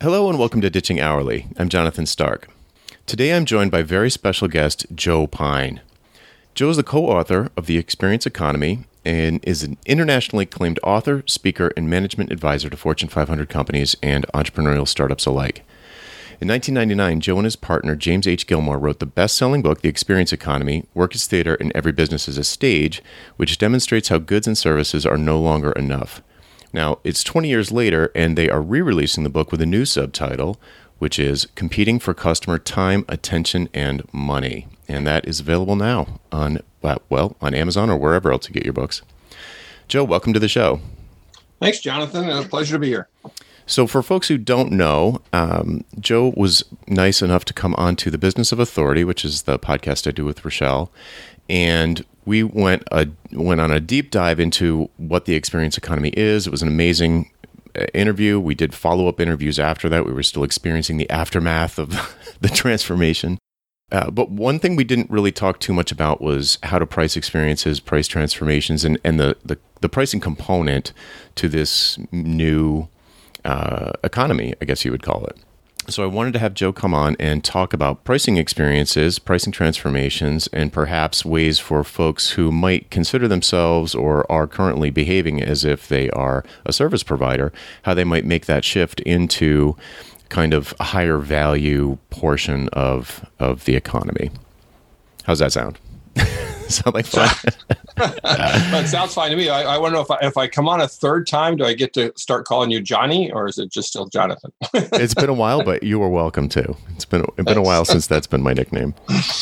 Hello and welcome to Ditching Hourly. I'm Jonathan Stark. Today I'm joined by very special guest Joe Pine. Joe is the co-author of The Experience Economy and is an internationally acclaimed author, speaker, and management advisor to Fortune 500 companies and entrepreneurial startups alike. In 1999, Joe and his partner James H. Gilmore wrote the best-selling book, The Experience Economy, Work is Theater and Every Business is a Stage, which demonstrates how goods and services are no longer enough. Now, it's 20 years later, and they are re-releasing the book with a new subtitle, which is Competing for Customer Time, Attention, and Money. And that is available now on Amazon or wherever else you get your books. Joe, welcome to the show. Thanks, Jonathan. A pleasure to be here. So for folks who don't know, Joe was nice enough to come on to The Business of Authority, which is the podcast I do with Rochelle. And we went on a deep dive into what the experience economy is. It was an amazing interview. We did follow-up interviews after that. We were still experiencing the aftermath of the transformation. But one thing we didn't really talk too much about was how to price experiences, price transformations, and the pricing component to this new economy, I guess you would call it. So I wanted to have Joe come on and talk about pricing experiences, pricing transformations, and perhaps ways for folks who might consider themselves or are currently behaving as if they are a service provider, how they might make that shift into kind of a higher value portion of the economy. How's that sound? Sound like fun? It sounds fine to me. I want to know if I come on a third time, do I get to start calling you Johnny, or is it just still Jonathan? It's been a while, but you are welcome too. It's been a while since that's been my nickname.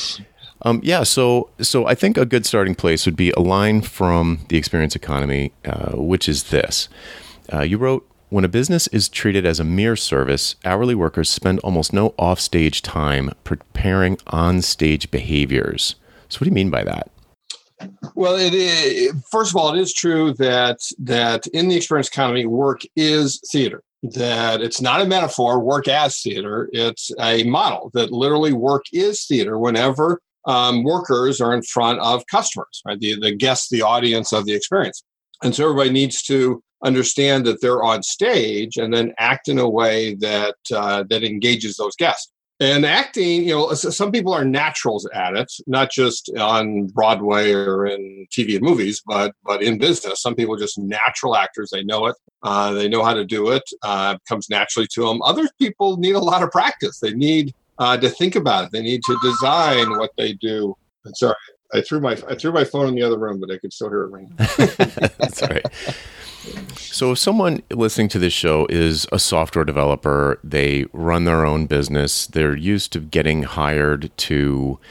So I think a good starting place would be a line from The Experience Economy, which is this. You wrote, "When a business is treated as a mere service, hourly workers spend almost no offstage time preparing on-stage behaviors." So what do you mean by that? Well, first of all, it is true that in the experience economy, work is theater. That it's not a metaphor, work as theater. It's a model that literally work is theater whenever workers are in front of customers, right? The guests, the audience of the experience. And so everybody needs to understand that they're on stage and then act in a way that engages those guests. And acting, some people are naturals at it, not just on Broadway or in TV and movies, but in business. Some people are just natural actors. They know it. They know how to do it. It comes naturally to them. Other people need a lot of practice. They need to think about it. They need to design what they do. I'm sorry, I threw my phone in the other room, but I could still hear it ring. That's all right. So if someone listening to this show is a software developer, they run their own business, they're used to getting hired to,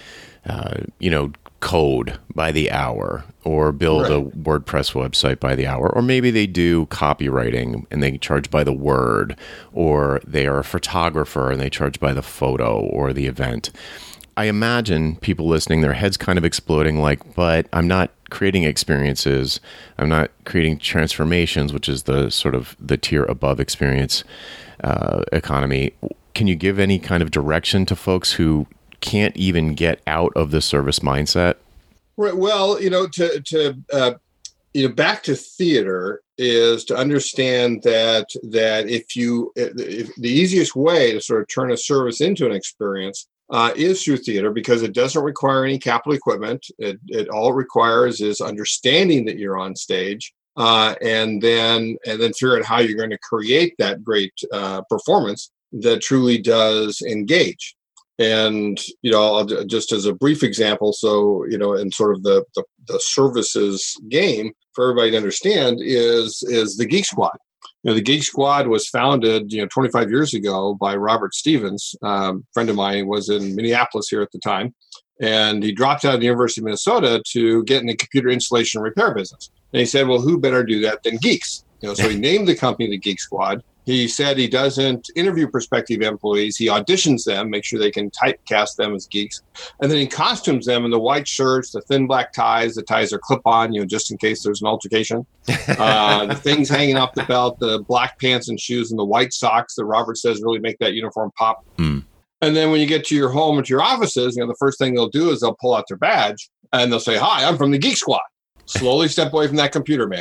code by the hour or build a WordPress website by the hour, or maybe they do copywriting and they charge by the word, or they are a photographer and they charge by the photo or the event. I imagine people listening, their heads kind of exploding like, but I'm not creating experiences. I'm not creating transformations, which is the sort of the tier above experience economy. Can you give any kind of direction to folks who can't even get out of the service mindset? Right. Well, back to theater is to understand that if the easiest way to sort of turn a service into an experience is through theater, because it doesn't require any capital equipment. It all it requires is understanding that you're on stage, and then figure out how you're going to create that great performance that truly does engage. And I'll, just as a brief example, so in sort of the services game for everybody to understand is the Geek Squad. The Geek Squad was founded, 25 years ago by Robert Stevens. Friend of mine was in Minneapolis here at the time, and he dropped out of the University of Minnesota to get in the computer installation and repair business. And he said, well, who better do that than geeks? So he named the company the Geek Squad. He said he doesn't interview prospective employees. He auditions them, make sure they can typecast them as geeks. And then he costumes them in the white shirts, the thin black ties. The ties are clip-on, just in case there's an altercation. The things hanging off the belt, the black pants and shoes, and the white socks that Robert says really make that uniform pop. Mm. And then when you get to your home or to your offices, the first thing they'll do is they'll pull out their badge and they'll say, "Hi, I'm from the Geek Squad." Slowly step away from that computer, ma'am.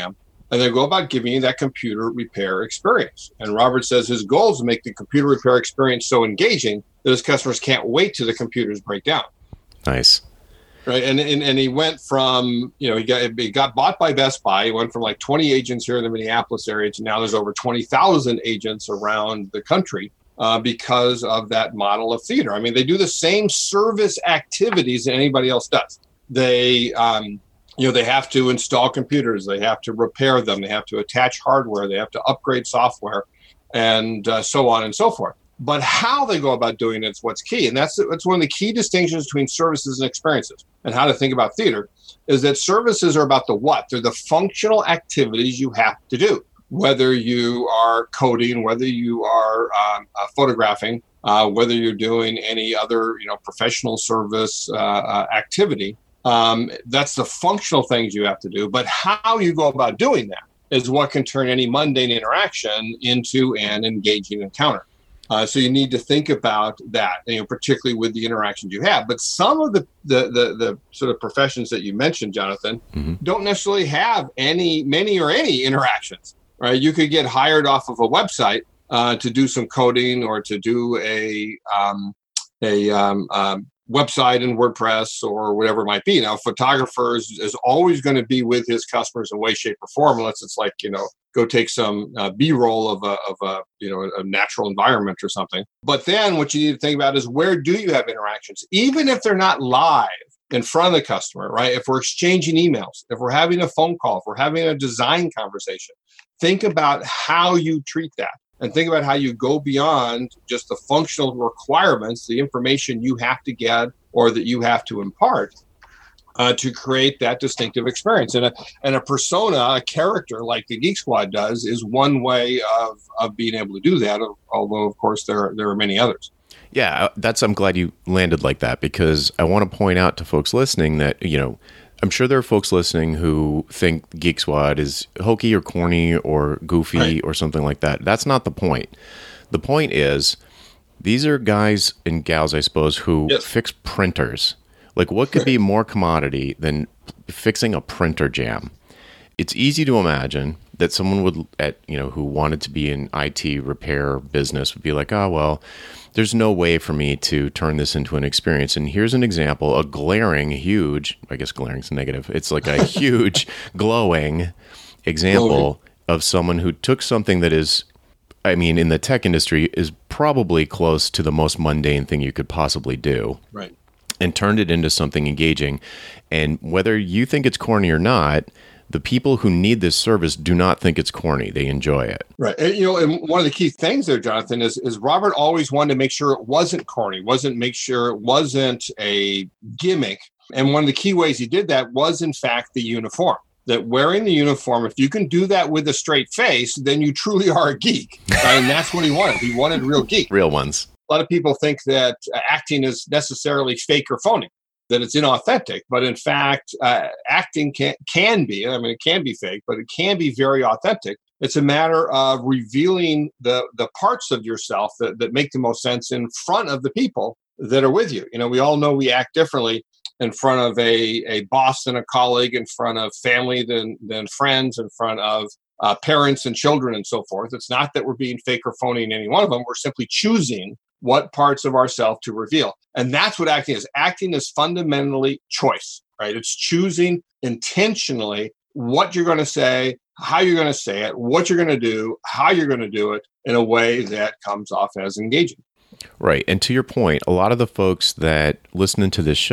and they go about giving you that computer repair experience. And Robert says his goal is to make the computer repair experience so engaging that his customers can't wait till the computers break down. Nice. Right. And he went from, he got bought by Best Buy. He went from like 20 agents here in the Minneapolis area to now there's over 20,000 agents around the country because of that model of theater. I mean, they do the same service activities that anybody else does. They, they have to install computers. They have to repair them. They have to attach hardware. They have to upgrade software and so on and so forth. But how they go about doing it is what's key. And that's one of the key distinctions between services and experiences and how to think about theater is that services are about the what. They're the functional activities you have to do, whether you are coding, whether you are photographing, whether you're doing any other professional service activity. That's the functional things you have to do. But how you go about doing that is what can turn any mundane interaction into an engaging encounter. So you need to think about that, particularly with the interactions you have. But some of the sort of professions that you mentioned, Jonathan, don't necessarily have many or any interactions. Right? You could get hired off of a website to do some coding or to do a website in WordPress or whatever it might be. Now, a photographer is always going to be with his customers in way, shape, or form, unless it's like, go take some B-roll of a natural environment or something. But then what you need to think about is where do you have interactions? Even if they're not live in front of the customer, right? If we're exchanging emails, if we're having a phone call, if we're having a design conversation, think about how you treat that. And think about how you go beyond just the functional requirements, the information you have to get or that you have to impart to create that distinctive experience. And a persona, a character like the Geek Squad does, is one way of being able to do that, although, of course, there are many others. Yeah, I'm glad you landed like that, because I want to point out to folks listening that, I'm sure there are folks listening who think Geek Squad is hokey or corny or goofy right. or something like that. That's not the point. The point is these are guys and gals, I suppose, who fix printers. Like, what could be more commodity than fixing a printer jam? It's easy to imagine that someone would, who wanted to be in IT repair business would be like, oh, well, there's no way for me to turn this into an experience. And here's an example, a glaring, huge, I guess glaring's negative. It's like a huge, glowing example of someone who took something that is, in the tech industry, is probably close to the most mundane thing you could possibly do. Right. And turned it into something engaging. And whether you think it's corny or not, the people who need this service do not think it's corny. They enjoy it. Right. And, and one of the key things there, Jonathan, is Robert always wanted to make sure it wasn't corny, make sure it wasn't a gimmick. And one of the key ways he did that was, in fact, the uniform. That wearing the uniform, if you can do that with a straight face, then you truly are a geek. And that's what he wanted. He wanted real geek. Real ones. A lot of people think that acting is necessarily fake or phony, that it's inauthentic. But in fact, acting can be, it can be fake, but it can be very authentic. It's a matter of revealing the parts of yourself that make the most sense in front of the people that are with you. We all know we act differently in front of a boss and a colleague, in front of family than friends, in front of parents and children and so forth. It's not that we're being fake or phony in any one of them. We're simply choosing what parts of ourselves to reveal. And that's what acting is. Acting is fundamentally choice, right? It's choosing intentionally what you're going to say, how you're going to say it, what you're going to do, how you're going to do it in a way that comes off as engaging. Right. And to your point, a lot of the folks that are listening to this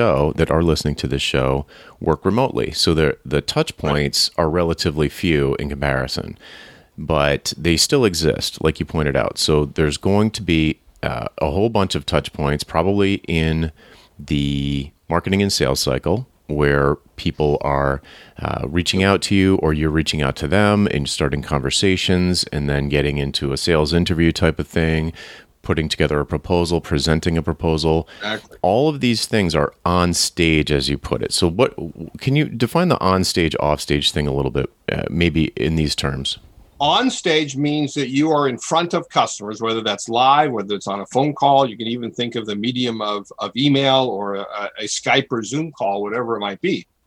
show, work remotely. So the touch points are relatively few in comparison, but they still exist, like you pointed out. So there's going to be a whole bunch of touch points, probably in the marketing and sales cycle, where people are reaching out to you or you're reaching out to them and starting conversations and then getting into a sales interview type of thing, putting together a proposal, presenting a proposal. Exactly. All of these things are on stage, as you put it. So what can you define the on stage, off stage thing a little bit, maybe in these terms? On stage means that you are in front of customers, whether that's live, whether it's on a phone call. You can even think of the medium of email or a Skype or Zoom call, whatever it might be.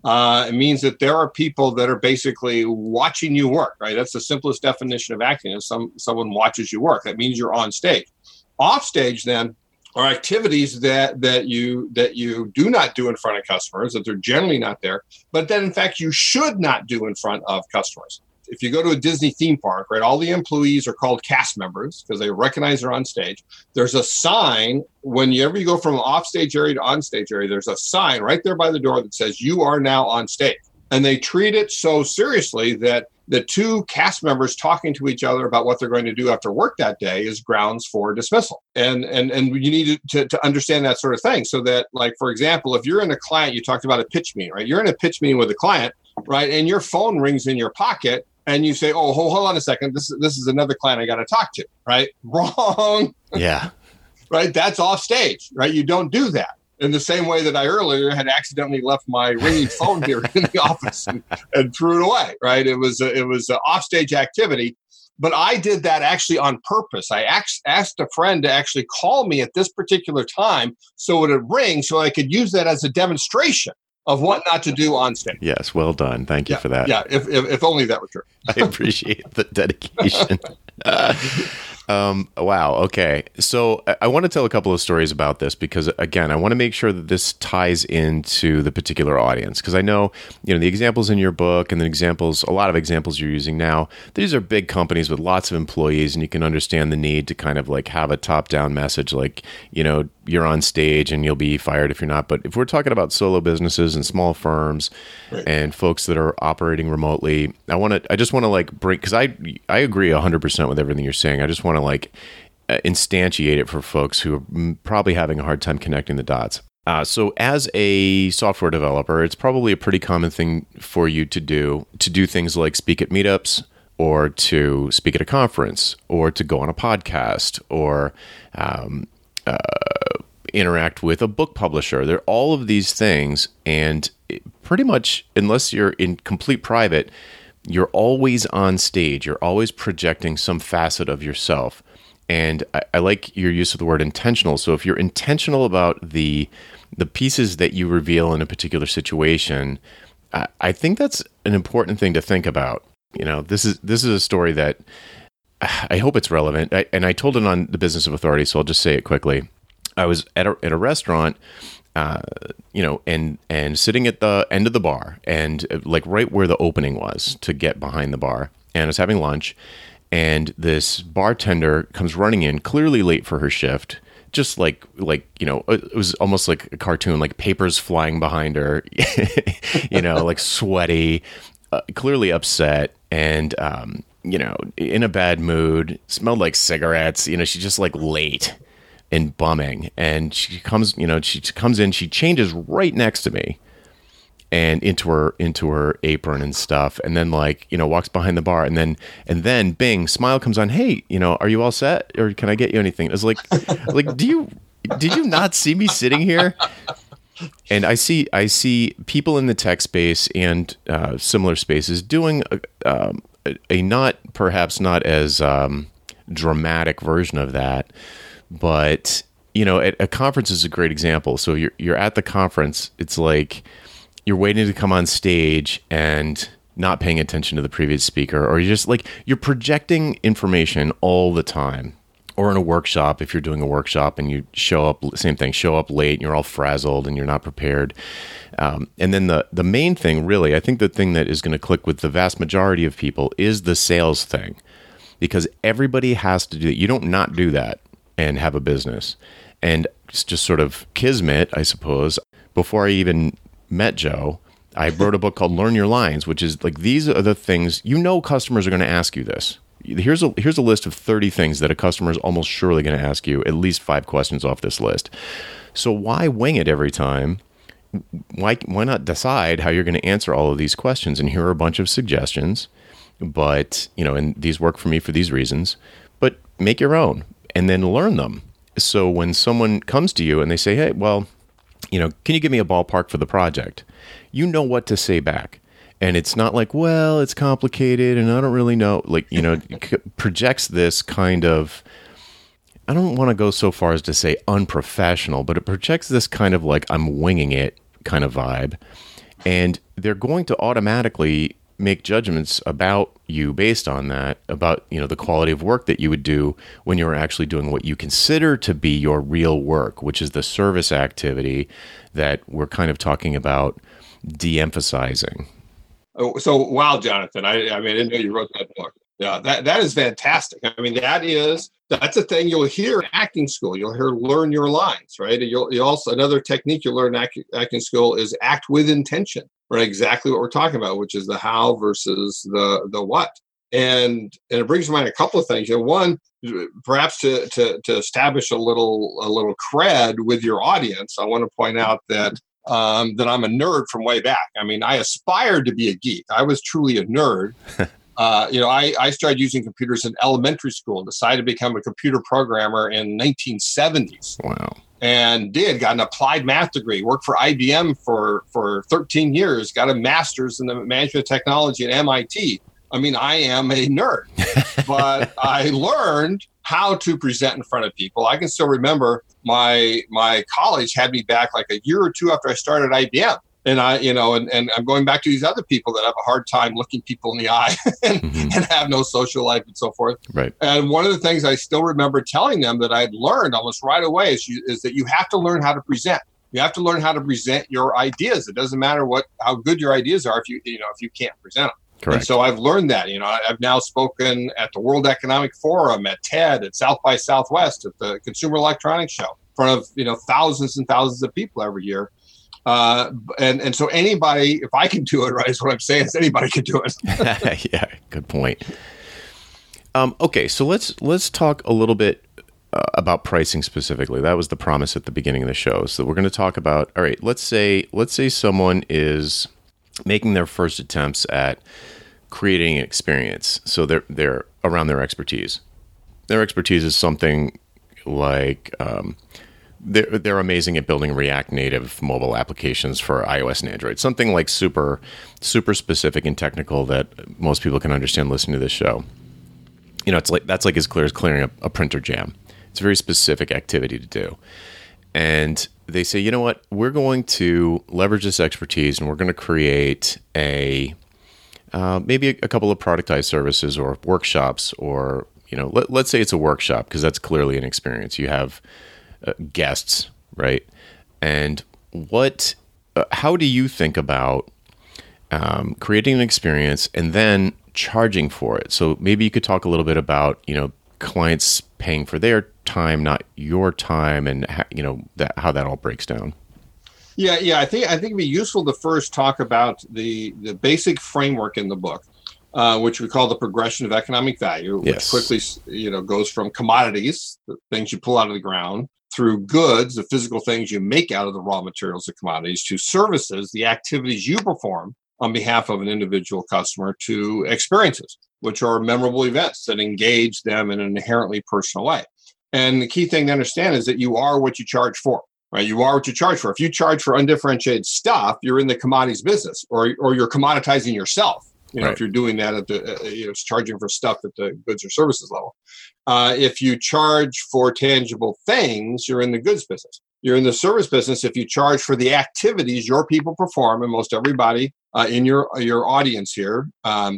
It means that there are people that are basically watching you work, right? That's the simplest definition of acting, is someone watches you work. That means you're on stage. Off stage, then, are activities that you do not do in front of customers, that they're generally not there, but that in fact you should not do in front of customers. If you go to a Disney theme park, right, all the employees are called cast members because they recognize they're on stage. There's a sign whenever you go from off-stage area to on-stage area, there's a sign right there by the door that says you are now on stage. And they treat it so seriously that the two cast members talking to each other about what they're going to do after work that day is grounds for dismissal. And you need to understand that sort of thing, so that, like, for example, if you're in a client, you talked about a pitch meeting, right? You're in a pitch meeting with a client, right? And your phone rings in your pocket and you say, oh, hold on a second. This is another client I got to talk to, right? Wrong. Yeah. Right? That's off stage, right? You don't do that. In the same way that I earlier had accidentally left my ringing phone here in the office and threw it away, right? It was an offstage activity, but I did that actually on purpose. I asked a friend to actually call me at this particular time so it would ring, so I could use that as a demonstration of what not to do on stage. Yes, well done. Thank you for that. Yeah, if only that were true. I appreciate the dedication. Wow. Okay. So I want to tell a couple of stories about this because, again, I want to make sure that this ties into the particular audience, because I know, the examples in your book and a lot of examples you're using now, these are big companies with lots of employees, and you can understand the need to kind of like have a top-down message, like, you're on stage and you'll be fired if you're not. But if we're talking about solo businesses and small firms, right, and folks that are operating remotely, I just want to like bring, because I agree 100% with everything you're saying. I just want to like instantiate it for folks who are probably having a hard time connecting the dots. So as a software developer, it's probably a pretty common thing for you to do things like speak at meetups, or to speak at a conference, or to go on a podcast, or interact with a book publisher. There are all of these things, and pretty much, unless you're in complete private, you're always on stage. You're always projecting some facet of yourself. And I like your use of the word intentional. So if you're intentional about the pieces that you reveal in a particular situation, I think that's an important thing to think about. This is a story that I hope it's relevant. And I told it on The Business of Authority, so I'll just say it quickly. I was at a restaurant, and sitting at the end of the bar, and like right where the opening was to get behind the bar. And I was having lunch, and this bartender comes running in, clearly late for her shift, just like it was almost like a cartoon, like papers flying behind her, like sweaty, clearly upset, and in a bad mood, smelled like cigarettes. She's just like late and bumming, and she comes in, she changes right next to me and into her apron and stuff, and then walks behind the bar, and then bing, smile comes on. Hey, are you all set, or can I get you anything? It was like did you not see me sitting here? And I see people in the tech space and similar spaces doing a perhaps not as dramatic version of that. But, at a conference is a great example. So you're at the conference, it's like you're waiting to come on stage and not paying attention to the previous speaker, or you're just like, you're projecting information all the time. Or in a workshop, if you're doing a workshop and you show up late and you're all frazzled and you're not prepared. And then the main thing, really, I think the thing that is going to click with the vast majority of people is the sales thing, because everybody has to do it. You don't not do that and have a business. And it's just sort of kismet, I suppose. Before I even met Joe, I wrote a book called Learn Your Lines, which is like, these are the things, customers are going to ask you this. Here's a list of 30 things that a customer is almost surely going to ask you, at least 5 questions off this list. So why wing it every time? Why not decide how you're going to answer all of these questions? And here are a bunch of suggestions, but, and these work for me for these reasons, but make your own and then learn them. So when someone comes to you and they say, hey, well, can you give me a ballpark for the project? You know what to say back. And it's not like, well, it's complicated and I don't really know. Projects this kind of, I don't want to go so far as to say unprofessional, but it projects this kind of like I'm winging it kind of vibe. And they're going to automatically make judgments about you based on that, about, the quality of work that you would do when you're actually doing what you consider to be your real work, which is the service activity that we're kind of talking about de-emphasizing. Oh, so, wow, Jonathan, I mean, I didn't know you wrote that book. Yeah, that is fantastic. I mean, that's a thing you'll hear in acting school. You'll hear learn your lines, right? And you'll also, another technique you'll learn in acting school is act with intention, right? Exactly what we're talking about, which is the how versus the what. And it brings to mind a couple of things. One, perhaps to establish a little cred with your audience, I want to point out that that I'm a nerd from way back. I mean, I aspired to be a geek. I was truly a nerd. I started using computers in elementary school, decided to become a computer programmer in 1970s. Wow. And got an applied math degree, worked for IBM for 13 years, got a master's in the management of technology at MIT. I mean, I am a nerd, but I learned how to present in front of people. I can still remember my college had me back like a year or two after I started IBM. And and I'm going back to these other people that have a hard time looking people in the eye and have no social life and so forth. Right. And one of the things I still remember telling them that I'd learned almost right away is that you have to learn how to present. You have to learn how to present your ideas. It doesn't matter how good your ideas are if you can't present them. Correct. And so I've learned that. I've now spoken at the World Economic Forum, at TED, at South by Southwest, at the Consumer Electronics Show, in front of thousands and thousands of people every year. And so anybody, if I can do it, right, is what I'm saying, is anybody can do it. Yeah, good point. Okay, so let's talk a little bit about pricing specifically. That was the promise at the beginning of the show. So we're going to talk about, all right, let's say someone is making their first attempts at creating an experience. So they're around their expertise. Their expertise is something like they're amazing at building React Native mobile applications for iOS and Android. Something like super specific and technical that most people can understand listening to this show. That's like as clear as clearing a printer jam. It's a very specific activity to do. And they say, you know what, we're going to leverage this expertise and we're going to create maybe a couple of productized services or workshops, or, let's say it's a workshop because that's clearly an experience. You have guests, right? And how do you think about creating an experience and then charging for it? So maybe you could talk a little bit about, clients paying for their time, not your time, and how that all breaks down. Yeah. I think it'd be useful to first talk about the basic framework in the book, which we call the progression of economic value, which quickly goes from commodities, the things you pull out of the ground, through goods, the physical things you make out of the raw materials of commodities, to services, the activities you perform on behalf of an individual customer, to experiences, which are memorable events that engage them in an inherently personal way. And the key thing to understand is that you are what you charge for, right? You are what you charge for. If you charge for undifferentiated stuff, you're in the commodities business, or you're commoditizing yourself. Right. If you're doing that at the, charging for stuff at the goods or services level. If you charge for tangible things, you're in the goods business. You're in the service business if you charge for the activities your people perform, and most everybody in your audience here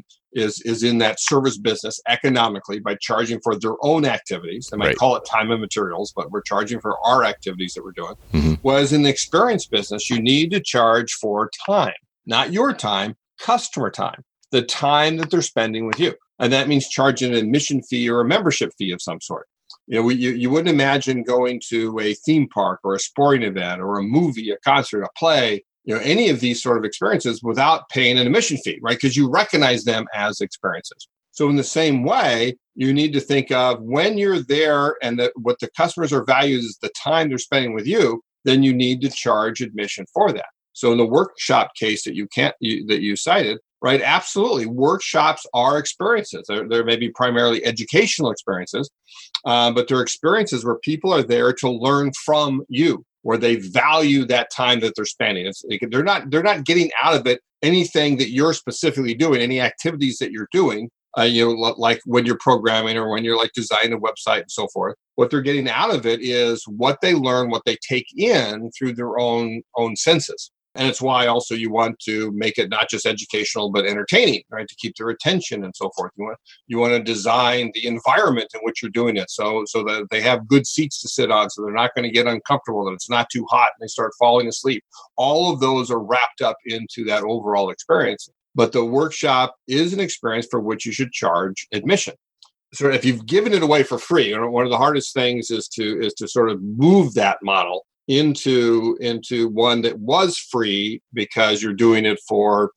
is in that service business economically by charging for their own activities. They might call it time and materials, but we're charging for our activities that we're doing. Mm-hmm. Whereas in the experience business, you need to charge for time, not your time, customer time, the time that they're spending with you. And that means charging an admission fee or a membership fee of some sort. You wouldn't imagine going to a theme park or a sporting event or a movie, a concert, a play, any of these sort of experiences without paying an admission fee, right? Because you recognize them as experiences. So in the same way, you need to think of when you're there and what the customers are valued is the time they're spending with you, then you need to charge admission for that. So in the workshop case that you cited, right? Absolutely. Workshops are experiences. They're maybe primarily educational experiences, but they're experiences where people are there to learn from you, where they value that time that they're spending. They're not getting out of it anything that you're specifically doing, any activities that you're doing, like when you're programming or when you're like designing a website and so forth. What they're getting out of it is what they learn, what they take in through their own senses. And it's why also you want to make it not just educational, but entertaining, right? To keep their attention and so forth. You want to design the environment in which you're doing it so that they have good seats to sit on, so they're not going to get uncomfortable, that it's not too hot and they start falling asleep. All of those are wrapped up into that overall experience. But the workshop is an experience for which you should charge admission. So if you've given it away for free, one of the hardest things is to sort of move that model into one that was free because you're doing it for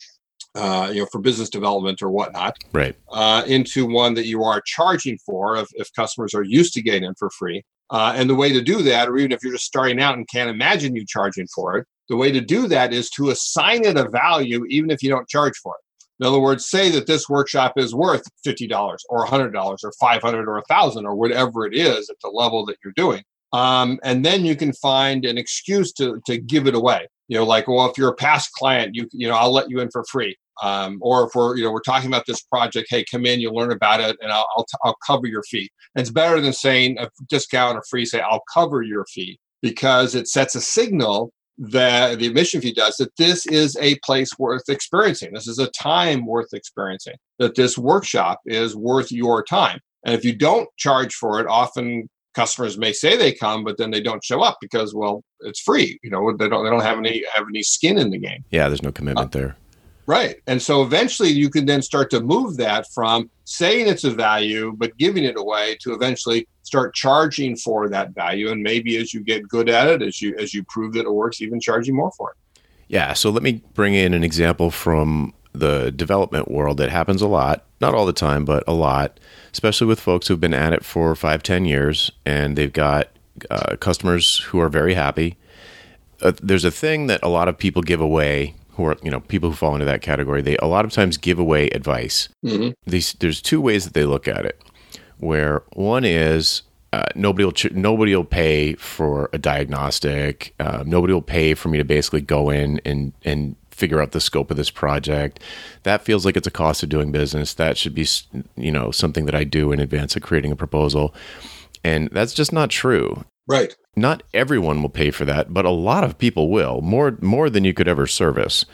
for business development or whatnot, right? Into one that you are charging for if customers are used to getting it for free. And the way to do that, or even if you're just starting out and can't imagine you charging for it, the way to do that is to assign it a value, even if you don't charge for it. In other words, say that this workshop is worth $50 or $100 or $500 or $1,000 or whatever it is at the level that you're doing. And then you can find an excuse to give it away. Like, well, if you're a past client, I'll let you in for free. Or if we're talking about this project, hey, come in, you'll learn about it, and I'll cover your fee. And it's better than saying a discount or free. Say I'll cover your fee, because it sets a signal that the admission fee does, that this is a place worth experiencing. This is a time worth experiencing. That this workshop is worth your time. And if you don't charge for it, often customers may say they come, but then they don't show up because, well, it's free. They don't have any skin in the game. Yeah, there's no commitment there. Right. And so eventually you can then start to move that from saying it's a value, but giving it away, to eventually start charging for that value. And maybe as you get good at it, as you prove that it works, even charging more for it. Yeah. So let me bring in an example from the development world that happens a lot, not all the time, but a lot, especially with folks who've been at it for 5-10 years and they've got customers who are very happy. There's a thing that a lot of people give away, who are, people who fall into that category. They a lot of times give away advice. Mm-hmm. There's two ways that they look at it, where one is nobody will pay for a diagnostic. Nobody will pay for me to basically go in and figure out the scope of this project. That feels like it's a cost of doing business. That should be, something that I do in advance of creating a proposal. And that's just not true. Right. Not everyone will pay for that, but a lot of people will, more than you could ever service.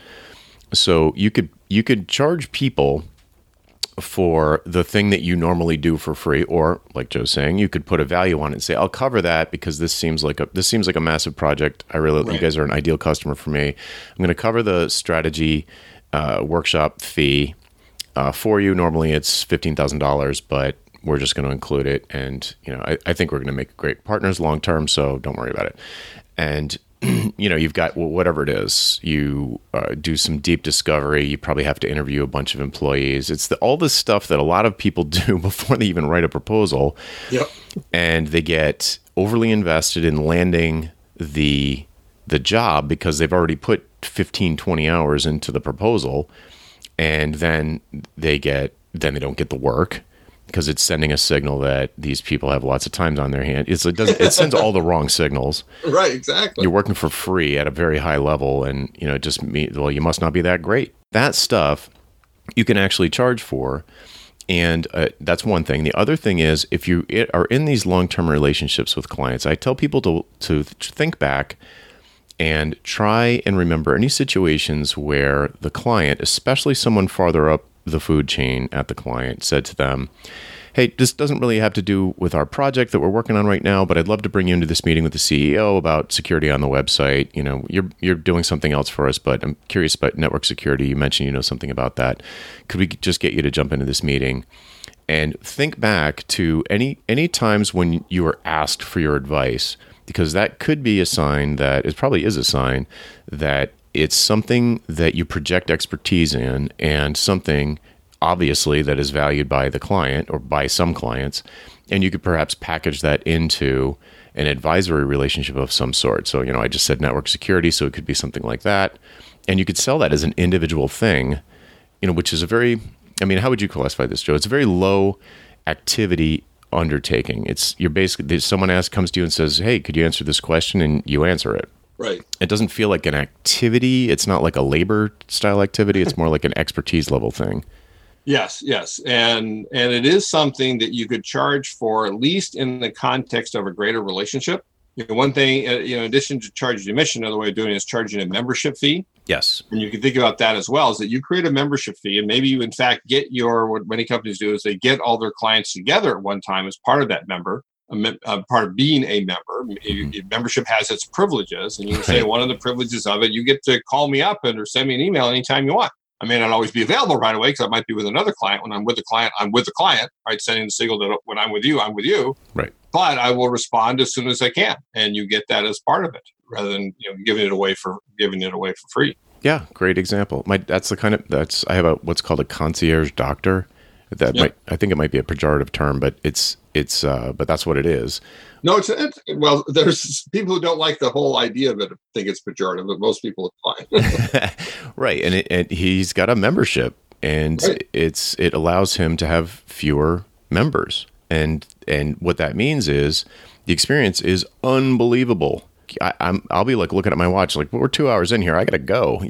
So you could charge people for the thing that you normally do for free, or like Joe's saying, you could put a value on it and say, I'll cover that because this seems like a massive project. Right. You guys are an ideal customer for me. I'm going to cover the strategy workshop fee for you. Normally it's $15,000, but we're just going to include it. And, I think we're going to make great partners long-term, so don't worry about it. And, you've got whatever it is, you do some deep discovery. You probably have to interview a bunch of employees. It's all this stuff that a lot of people do before they even write a proposal. Yep. And they get overly invested in landing the job because they've already put 15, 20 hours into the proposal. And then they don't get the work, because it's sending a signal that these people have lots of time on their hand. It sends all the wrong signals. Right, exactly. You're working for free at a very high level, and it just means, well, you must not be that great. That stuff you can actually charge for, and that's one thing. The other thing is, if you are in these long-term relationships with clients, I tell people to think back and try and remember any situations where the client, especially someone farther up the food chain at the client, said to them, hey, this doesn't really have to do with our project that we're working on right now, but I'd love to bring you into this meeting with the CEO about security on the website. You're doing something else for us, but I'm curious about network security. You mentioned something about that. Could we just get you to jump into this meeting? And think back to any times when you were asked for your advice, because that could be a sign that it probably is a sign that it's something that you project expertise in, and something obviously that is valued by the client or by some clients. And you could perhaps package that into an advisory relationship of some sort. So, I just said network security, so it could be something like that. And you could sell that as an individual thing, which is how would you classify this, Joe? It's a very low activity undertaking. You're basically, someone comes to you and says, hey, could you answer this question? And you answer it. Right. It doesn't feel like an activity. It's not like a labor style activity. It's more like an expertise level thing. Yes. And it is something that you could charge for, at least in the context of a greater relationship. one thing, in addition to charging admission, another way of doing it is charging a membership fee. Yes. And you can think about that as well, is that you create a membership fee, and maybe you in fact get what many companies do is they get all their clients together at one time as part of that part of being a member. Membership has its privileges, and you can say one of the privileges of it, you get to call me up or send me an email anytime you want. I may not always be available right away because I might be with another client. When I'm with the client, I'm with the client, right? Sending the signal that when I'm with you. Right. But I will respond as soon as I can, and you get that as part of it, rather than giving it away for free. Yeah, great example. I have what's called a concierge doctor. I think it might be a pejorative term, but but that's what it is. No, well, there's people who don't like the whole idea of it, think it's pejorative, but most people apply. Right, and he's got a membership, and it allows him to have fewer members, and what that means is the experience is unbelievable. I'll be like looking at my watch, like, well, we're 2 hours in here, I gotta go.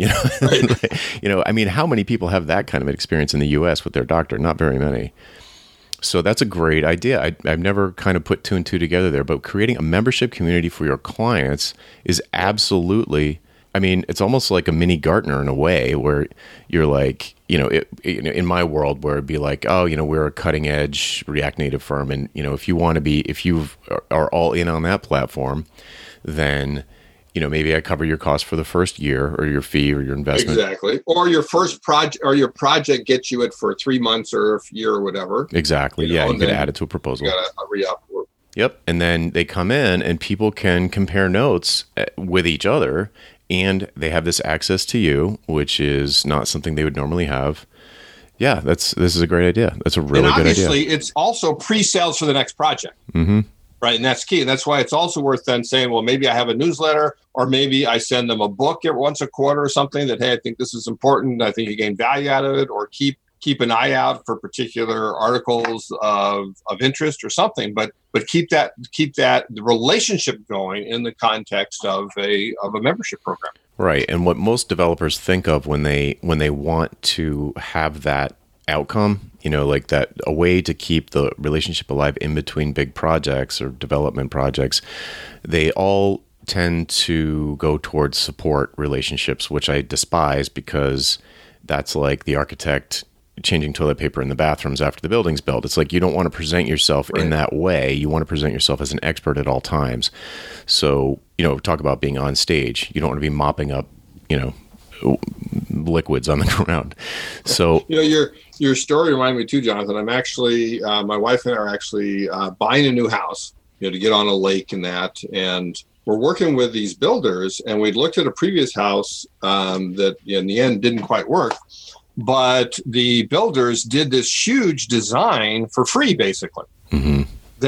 Right. I mean, how many people have that kind of experience in the U.S. with their doctor? Not very many. So that's a great idea. I've never kind of put two and two together there, but creating a membership community for your clients is absolutely, I mean, it's almost like a mini Gartner in a way, where you're like, in my world, where it'd be like, oh, we're a cutting edge React Native firm. And, if you are all in on that platform, then maybe I cover your cost for the first year, or your fee, or your investment. Exactly. Or your first project, or your project gets you it for 3 months or a year or whatever. Exactly. You can add it to a proposal. You got to re-up. Yep. And then they come in and people can compare notes with each other, and they have this access to you, which is not something they would normally have. Yeah, this is a great idea. That's a really good idea. Obviously, it's also pre-sales for the next project. Mm-hmm. Right. And that's key. And that's why it's also worth then saying, well, maybe I have a newsletter, or maybe I send them a book once a quarter or something that, hey, I think this is important. I think you gain value out of it, or keep an eye out for particular articles of interest or something. But keep that the relationship going in the context of a membership program. Right. And what most developers think of when they want to have that outcome, like that, a way to keep the relationship alive in between big projects or development projects, they all tend to go towards support relationships, which I despise, because that's like the architect changing toilet paper in the bathrooms after the building's built. It's like, you don't want to present yourself in that way. You want to present yourself as an expert at all times. So, talk about being on stage. You don't want to be mopping up, liquids on the ground. So your story reminded me too, Jonathan. I'm actually my wife and I are actually buying a new house, to get on a lake and that, and we're working with these builders, and we'd looked at a previous house that in the end didn't quite work, but the builders did this huge design for free, basically. Mm-hmm.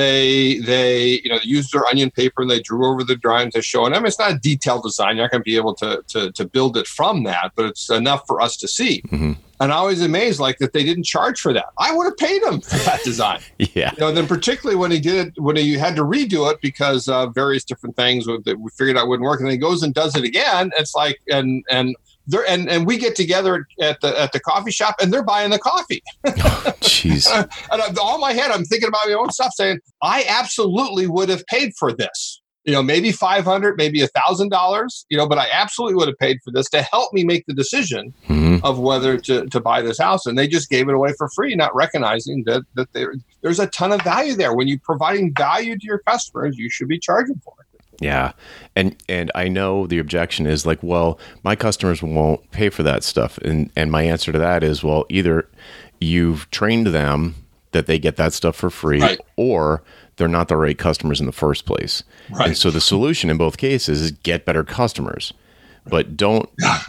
They used their onion paper, and they drew over the drawings to show. And I mean, it's not a detailed design. You're not going to be able to build it from that, but it's enough for us to see. Mm-hmm. And I was amazed, that they didn't charge for that. I would have paid them for that design. Yeah. And then particularly when he had to redo it because of various different things that we figured out wouldn't work, and then he goes and does it again. It's like and we get together at the coffee shop, and they're buying the coffee. Jeez. And all my head, I'm thinking about my own stuff, saying, I absolutely would have paid for this. Maybe $500, maybe $1,000, but I absolutely would have paid for this to help me make the decision of whether to buy this house. And they just gave it away for free, not recognizing that there's a ton of value there. When you're providing value to your customers, you should be charging for it. Yeah. And I know the objection is like, well, my customers won't pay for that stuff. And my answer to that is, well, either you've trained them that they get that stuff for free, right, or they're not the right customers in the first place. Right. And so the solution in both cases is get better customers, but don't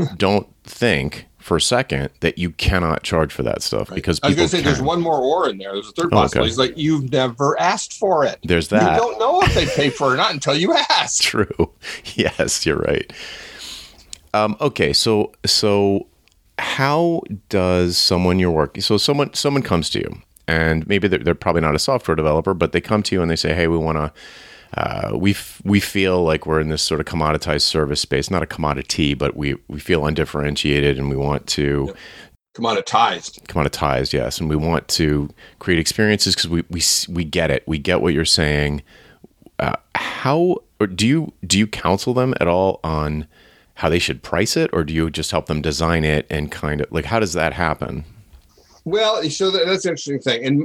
think for a second that you cannot charge for that stuff, right, because people I was going to say there's one more or in there. There's a third possibility. It's like, you've never asked for it. There's that. You don't know if they pay for it or not until you ask. True. Yes, you're right. Okay. So how does someone you're working? So someone comes to you, and maybe they're probably not a software developer, but they come to you and they say, hey, we want to, we feel like we're in this sort of commoditized service space, not a commodity, but we feel undifferentiated, and we want to commoditized. Yes. And we want to create experiences because we get it. We get what you're saying. How or do you counsel them at all on how they should price it, or do you just help them design it and kind of like how does that happen? Well, so that's an interesting thing.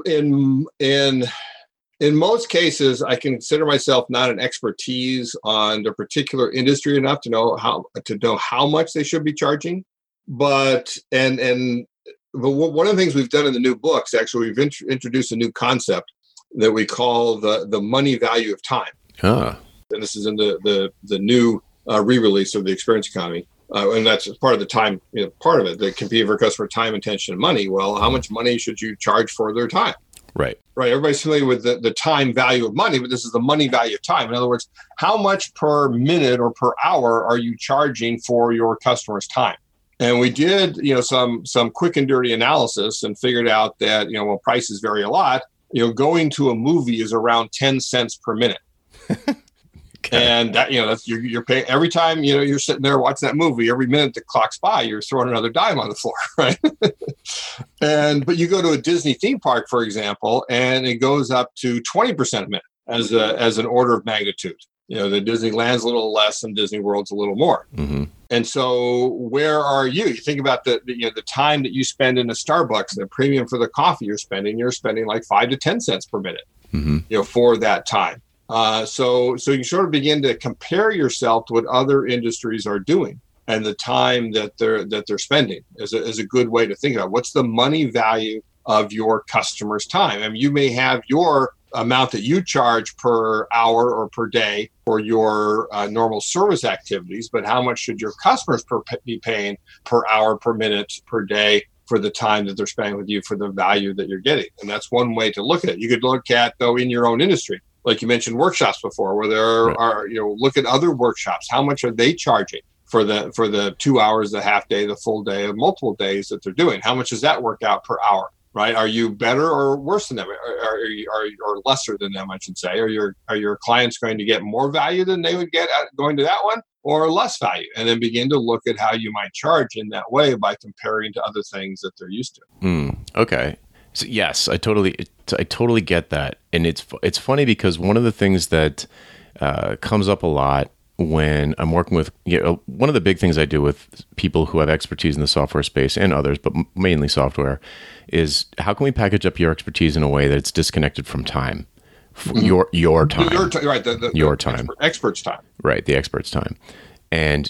In most cases, I consider myself not an expertise on the particular industry enough to know how much they should be charging. But one of the things we've done in the new books, actually, we've introduced a new concept that we call the money value of time. Ah. And this is in the new re-release of the Experience Economy. And that's part of the time, part of it, that compete for customer time, attention, and money. Well, how much money should you charge for their time? Right. Everybody's familiar with the time value of money, but this is the money value of time. In other words, how much per minute or per hour are you charging for your customer's time? And we did, some quick and dirty analysis and figured out that, while prices vary a lot, going to a movie is around 10 cents per minute. Okay. And that, that's you're paying every time, you're sitting there watching that movie, every minute that clocks by, you're throwing another dime on the floor, right? But you go to a Disney theme park, for example, and it goes up to 20% a minute as an order of magnitude. The Disneyland's a little less and Disney World's a little more. Mm-hmm. And so where are you? You think about the time that you spend in a Starbucks, the premium for the coffee you're spending like 5 to 10 cents per minute, mm-hmm. For that time. So you sort of begin to compare yourself to what other industries are doing, and the time that they're spending is a good way to think about what's the money value of your customer's time. I mean, you may have your amount that you charge per hour or per day for your normal service activities, but how much should your customers be paying per hour, per minute, per day for the time that they're spending with you for the value that you're getting? And that's one way to look at it. You could look at, though, in your own industry. Like you mentioned workshops before, where there are, look at other workshops. How much are they charging for the 2 hours, the half day, the full day, of multiple days that they're doing? How much does that work out per hour, right? Are you better or worse than them, or lesser than them, I should say? Are your clients going to get more value than they would get at going to that one, or less value? And then begin to look at how you might charge in that way by comparing to other things that they're used to. Okay. So yes, I totally get that, and it's funny because one of the things that comes up a lot when I'm working with, one of the big things I do with people who have expertise in the software space and others, but mainly software, is how can we package up your expertise in a way that it's disconnected from time, your time, right? Your time, expert's time, right? The expert's time, and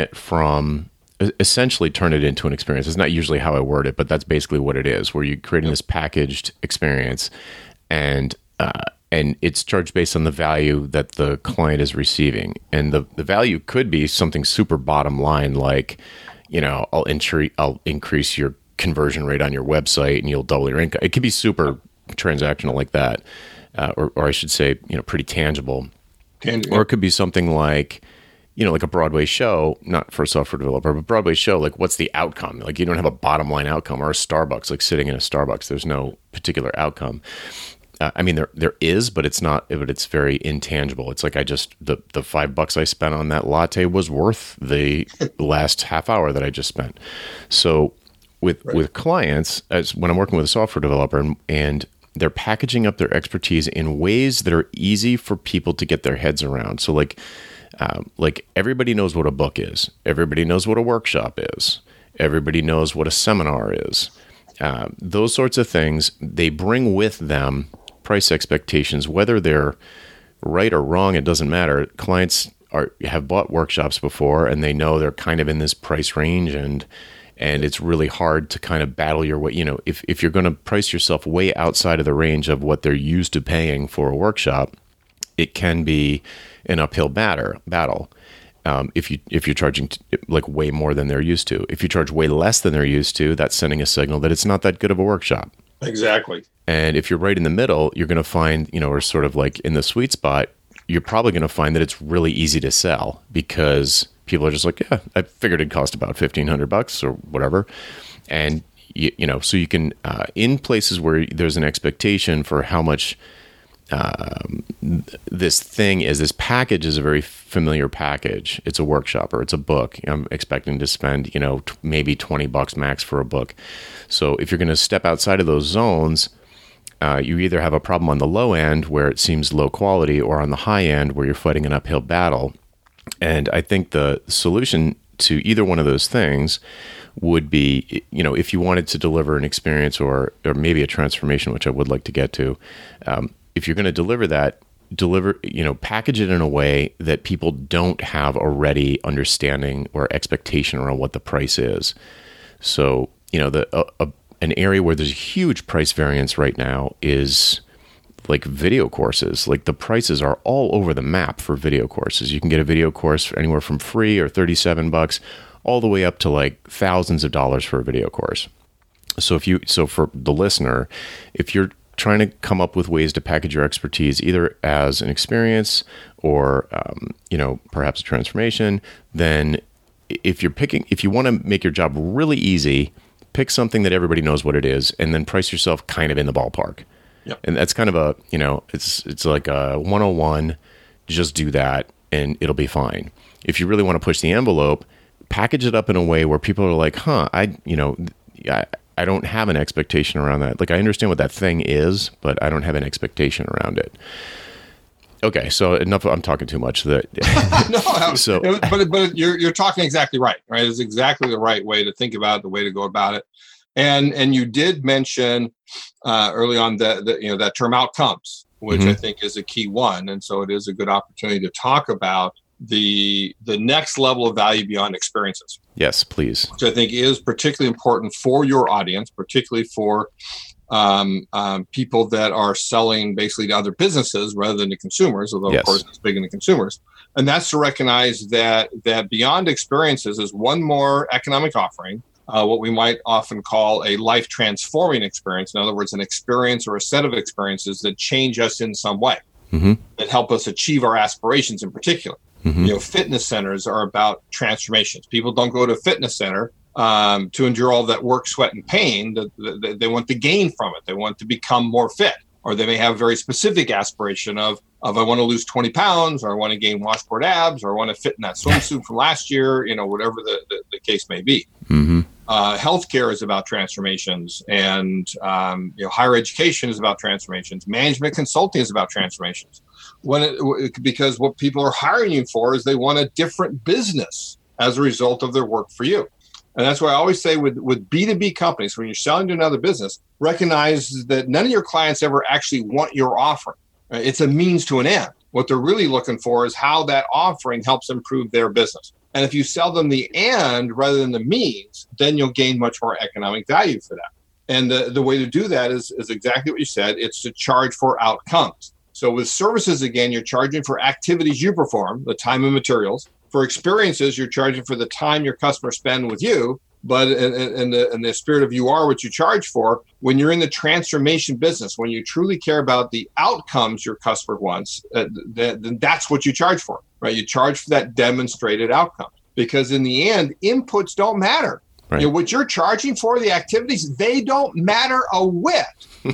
essentially turn it into an experience. It's not usually how I word it, but that's basically what it is, where you're creating this packaged experience, and it's charged based on the value that the client is receiving. And the value could be something super bottom line, like, I'll increase your conversion rate on your website and you'll double your income. It could be super transactional like that, or I should say, pretty tangible. Or it could be something like, like a Broadway show, not for a software developer, but Broadway show, like what's the outcome? Like you don't have a bottom line outcome, or a Starbucks, like sitting in a Starbucks, there's no particular outcome. I mean, there is, but it's not, but it's very intangible. It's like the $5 I spent on that latte was worth the last half hour that I just spent. So with clients, as when I'm working with a software developer and they're packaging up their expertise in ways that are easy for people to get their heads around. So like everybody knows what a book is. Everybody knows what a workshop is. Everybody knows what a seminar is. Those sorts of things, they bring with them price expectations, whether they're right or wrong, it doesn't matter. Clients have bought workshops before, and they know they're kind of in this price range, and it's really hard to kind of battle your way. If you're going to price yourself way outside of the range of what they're used to paying for a workshop, it can be an uphill battle. If you're charging like way more than they're used to. If you charge way less than they're used to, that's sending a signal that it's not that good of a workshop. Exactly. And if you're right in the middle, you're going to find, or sort of like in the sweet spot, you're probably going to find that it's really easy to sell because people are just like, yeah, I figured it'd cost about $1,500 or whatever. And, so you can, in places where there's an expectation for how much this package is a very familiar package. It's a workshop or it's a book. I'm expecting to spend, maybe $20 max for a book. So if you're going to step outside of those zones, You either have a problem on the low end where it seems low quality, or on the high end where you're fighting an uphill battle. And I think the solution to either one of those things would be, if you wanted to deliver an experience or maybe a transformation, which I would like to get to, if you're going to deliver that, package it in a way that people don't have a ready understanding or expectation around what the price is. So, an area where there's a huge price variance right now is like video courses. Like the prices are all over the map for video courses. You can get a video course for anywhere from free or $37 all the way up to like thousands of dollars for a video course. So for the listener, if you're trying to come up with ways to package your expertise either as an experience or perhaps a transformation, then if you want to make your job really easy, pick something that everybody knows what it is and then price yourself kind of in the ballpark. Yep. And that's kind of a, it's like a 101, just do that and it'll be fine. If you really want to push the envelope, package it up in a way where people are like, I don't have an expectation around that. Like, I understand what that thing is, but I don't have an expectation around it. Okay, so enough. I'm talking too much. But you're talking exactly right? It's exactly the right way to think about it, the way to go about it. And you did mention early on that term outcomes, which I think is a key one. And so it is a good opportunity to talk about the next level of value beyond experiences. Yes, please. Which I think is particularly important for your audience, particularly for people that are selling basically to other businesses rather than to consumers, although of course it's big in the consumers. And that's to recognize that beyond experiences is one more economic offering, what we might often call a life transforming experience. In other words, an experience or a set of experiences that change us in some way, that help us achieve our aspirations in particular. Fitness centers are about transformations. People don't go to a fitness center to endure all that work, sweat, and pain. They want to gain from it. They want to become more fit, or they may have a very specific aspiration of I want to lose 20 pounds, or I want to gain washboard abs, or I want to fit in that swimsuit from last year, whatever the case may be. Healthcare is about transformations, and higher education is about transformations. Management consulting is about transformations. Because what people are hiring you for is they want a different business as a result of their work for you. And that's why I always say with B2B companies, when you're selling to another business, recognize that none of your clients ever actually want your offering. It's a means to an end. What they're really looking for is how that offering helps improve their business. And if you sell them the end rather than the means, then you'll gain much more economic value for that. And the way to do that is exactly what you said. It's to charge for outcomes. So with services, again, you're charging for activities you perform, the time and materials. For experiences, you're charging for the time your customers spend with you. But in the spirit of you are what you charge for, when you're in the transformation business, when you truly care about the outcomes your customer wants, then that's what you charge for, right? You charge for that demonstrated outcome. Because in the end, inputs don't matter. Right. What you're charging for, the activities, they don't matter a whit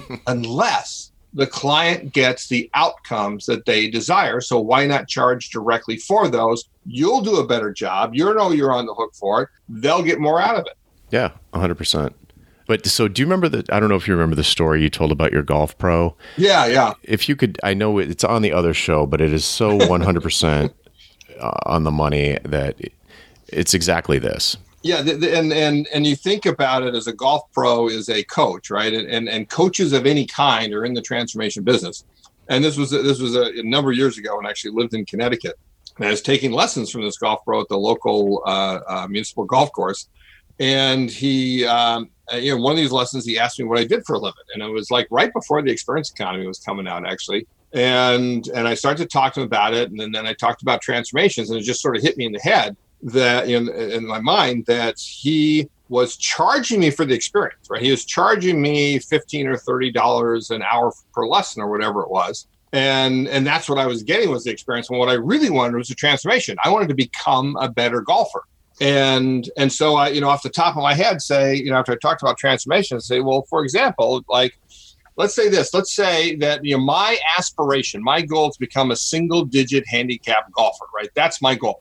unless the client gets the outcomes that they desire. So why not charge directly for those? You'll do a better job. You're on the hook for it. They'll get more out of it. Yeah, 100%. But so do you remember I don't know if you remember the story you told about your golf pro? Yeah. If you could, I know it's on the other show, but it is so 100% on the money that it's exactly this. Yeah, and you think about it as a golf pro is a coach, right? And coaches of any kind are in the transformation business. And this was a number of years ago when I actually lived in Connecticut. And I was taking lessons from this golf pro at the local municipal golf course. And he, one of these lessons, he asked me what I did for a living. And it was like right before the experience economy was coming out, actually. And I started to talk to him about it. And then I talked about transformations, and it just sort of hit me in the head that in my mind that he was charging me for the experience, right? He was charging me $15 or $30 an hour per lesson or whatever it was. And that's what I was getting was the experience. And what I really wanted was a transformation. I wanted to become a better golfer. And so I, off the top of my head say, after I talked about transformation, say, well, for example, like, let's say that, my aspiration, my goal is to become a single digit handicap golfer, right? That's my goal.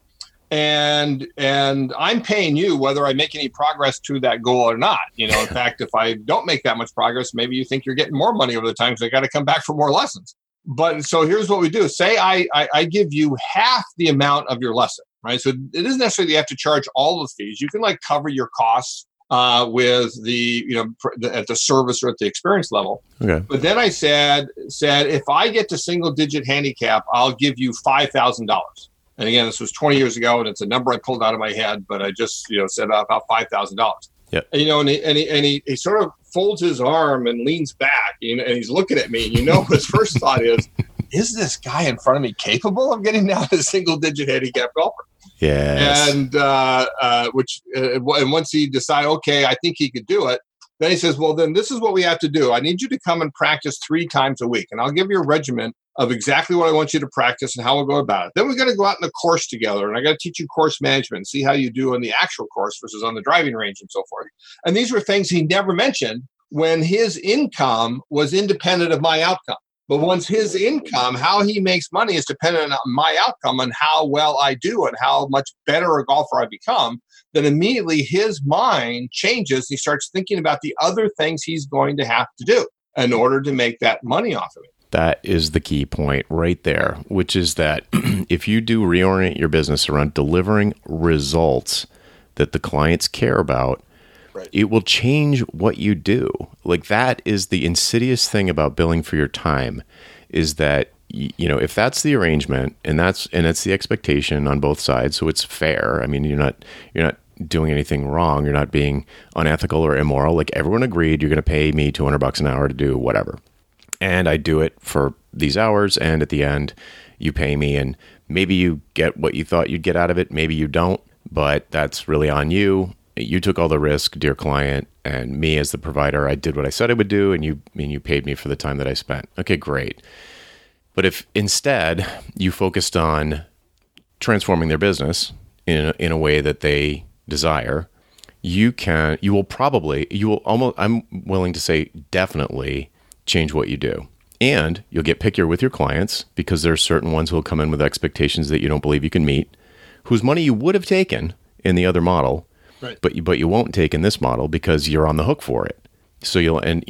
and I'm paying you whether I make any progress to that goal or not. In fact, if I don't make that much progress, maybe you think you're getting more money over the time because I got to come back for more lessons. But so here's what we do. Say I give you half the amount of your lesson, right? So it isn't necessarily you have to charge all the fees. You can cover your costs with at the service or at the experience level. Okay. But then I said if I get to single digit handicap, I'll give you $5,000. And again, this was 20 years ago, and it's a number I pulled out of my head, but I just said about $5,000. Yeah. And he sort of folds his arm and leans back, and he's looking at me. And his first thought is this guy in front of me capable of getting down to single digit handicap golfer? Yes. And once he decided, okay, I think he could do it, then he says, well, then this is what we have to do. I need you to come and practice 3 times a week, and I'll give you a regimen of exactly what I want you to practice and how we'll go about it. Then we're going to go out in a course together, and I got to teach you course management, see how you do on the actual course versus on the driving range and so forth. And these were things he never mentioned when his income was independent of my outcome. But once his income, how he makes money is dependent on my outcome and how well I do and how much better a golfer I become, then immediately his mind changes. He starts thinking about the other things he's going to have to do in order to make that money off of it. That is the key point right there, which is that if you do reorient your business around delivering results that the clients care about, right, it will change what you do. That is the insidious thing about billing for your time, is that if that's the arrangement and it's the expectation on both sides, so it's fair. I mean, you're not doing anything wrong. You're not being unethical or immoral. Everyone agreed, you're going to pay me $200 an hour to do whatever. And I do it for these hours, and at the end, you pay me, and maybe you get what you thought you'd get out of it, maybe you don't, but that's really on you. You took all the risk, dear client, and me as the provider, I did what I said I would do, and you paid me for the time that I spent. Okay, great. But if instead you focused on transforming their business in a way that they desire, I'm willing to say definitely change what you do. And you'll get pickier with your clients because there are certain ones who will come in with expectations that you don't believe you can meet, whose money you would have taken in the other model, right, but you won't take in this model because you're on the hook for it. So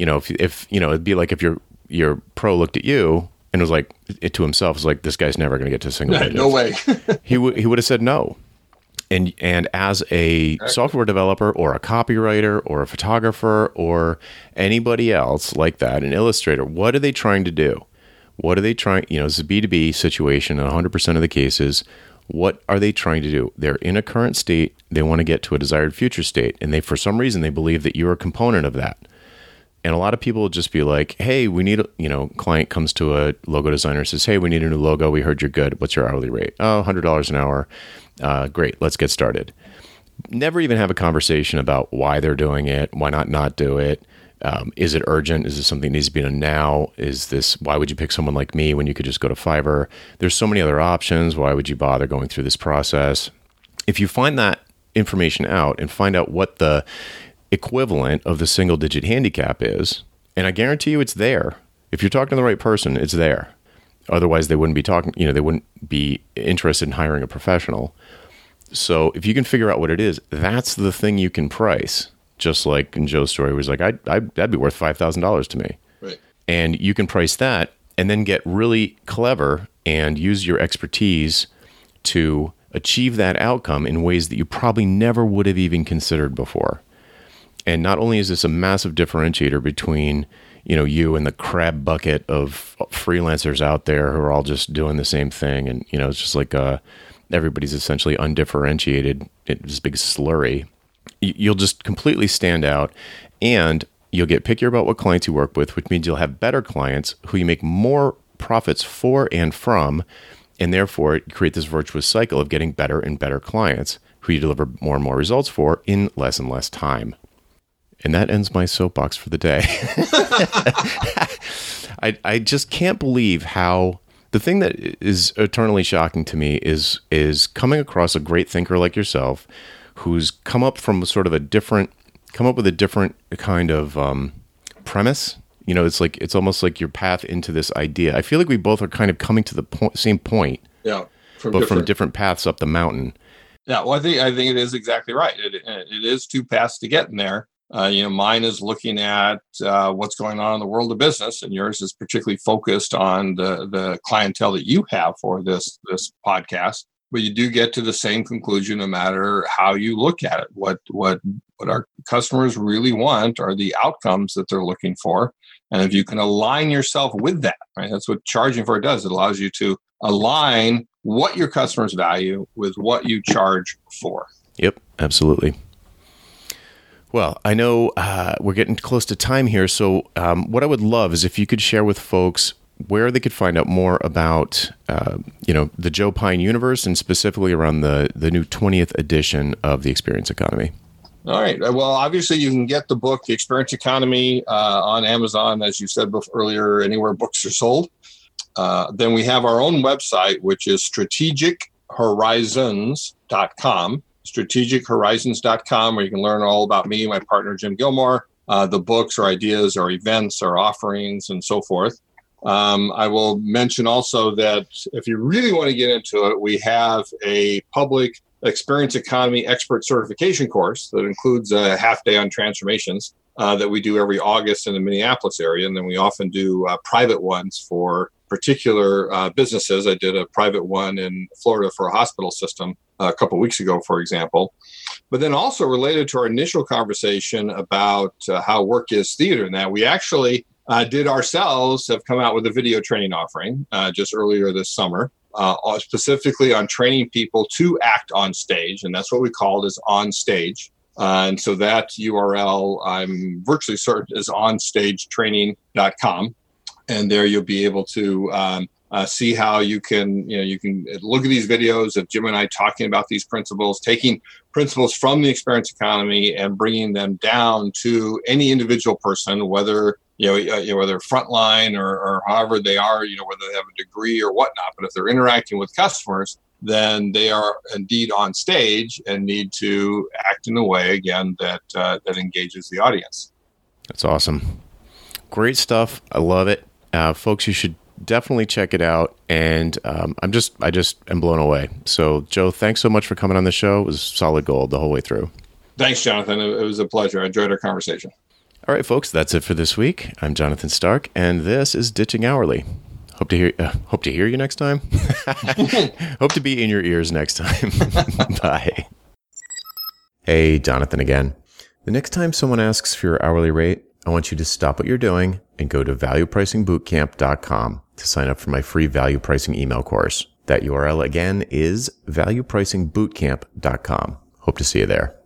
if it'd be like if your pro looked at you and was like to himself, was like, this guy's never going to get to single digits. No way. he would have said no. And as a software developer or a copywriter or a photographer or anybody else like that, an illustrator, what are they trying to do? What are they trying? It's a B2B situation in 100% of the cases. What are they trying to do? They're in a current state. They want to get to a desired future state. And for some reason, they believe that you're a component of that. And a lot of people will just be like, hey, we need, client comes to a logo designer and says, hey, we need a new logo. We heard you're good. What's your hourly rate? Oh, $100 an hour. Great. Let's get started. Never even have a conversation about why they're doing it. Why not do it? Is it urgent? Is this something that needs to be done now? Why would you pick someone like me when you could just go to Fiverr? There's so many other options. Why would you bother going through this process? If you find that information out and find out what the equivalent of the single digit handicap is, and I guarantee you it's there. If you're talking to the right person, it's there. Otherwise, they wouldn't be talking, they wouldn't be interested in hiring a professional. So if you can figure out what it is, that's the thing you can price. Just like in Joe's story, was like, that'd be worth $5,000 to me. Right. And you can price that and then get really clever and use your expertise to achieve that outcome in ways that you probably never would have even considered before. And not only is this a massive differentiator between you and the crab bucket of freelancers out there who are all just doing the same thing. And, it's just like everybody's essentially undifferentiated, this big slurry. You'll just completely stand out, and you'll get pickier about what clients you work with, which means you'll have better clients who you make more profits for and from, and therefore you create this virtuous cycle of getting better and better clients who you deliver more and more results for in less and less time. And that ends my soapbox for the day. I just can't believe how the thing that is eternally shocking to me is coming across a great thinker like yourself, who's come up with a different kind of premise. It's almost like your path into this idea. I feel like we both are kind of coming to the same point, yeah, from different paths up the mountain. Yeah, well, I think it is exactly right. It is two paths to get in there. Mine is looking at what's going on in the world of business, and yours is particularly focused on the clientele that you have for this podcast. But you do get to the same conclusion no matter how you look at it. What our customers really want are the outcomes that they're looking for, and if you can align yourself with that, right? That's what charging for it does. It allows you to align what your customers value with what you charge for. Yep, absolutely. Well, I know we're getting close to time here, so what I would love is if you could share with folks where they could find out more about, the Joe Pine universe, and specifically around the new 20th edition of the Experience Economy. All right. Well, obviously, you can get the book, The Experience Economy, on Amazon, as you said earlier, anywhere books are sold. Then we have our own website, which is strategichorizons.com. strategichorizons.com, where you can learn all about me, my partner, Jim Gilmore, the books, our ideas, our events, our offerings, and so forth. I will mention also that if you really want to get into it, we have a public Experience Economy Expert Certification course that includes a half day on transformations that we do every August in the Minneapolis area. And then we often do private ones for particular businesses. I did a private one in Florida for a hospital system a couple of weeks ago, for example. But then also related to our initial conversation about how work is theater, and that we actually did ourselves have come out with a video training offering just earlier this summer, specifically on training people to act on stage. And that's what we call it, is on stage. And so that URL, I'm virtually certain, is onstagetraining.com. And there you'll be able to see how you can look at these videos of Jim and I talking about these principles, taking principles from the Experience Economy and bringing them down to any individual person, whether whether frontline or however they are, whether they have a degree or whatnot. But if they're interacting with customers, then they are indeed on stage and need to act in a way, again, that engages the audience. That's awesome. Great stuff. I love it. Folks, you should definitely check it out. And I just am blown away. So, Joe, thanks so much for coming on the show. It was solid gold the whole way through. Thanks, Jonathan. It was a pleasure. I enjoyed our conversation. All right, folks, that's it for this week. I'm Jonathan Stark, and this is Ditching Hourly. Hope to hear you next time. Hope to be in your ears next time. Bye. Hey, Jonathan again. The next time someone asks for your hourly rate, I want you to stop what you're doing and go to valuepricingbootcamp.com to sign up for my free value pricing email course. That URL again is valuepricingbootcamp.com. Hope to see you there.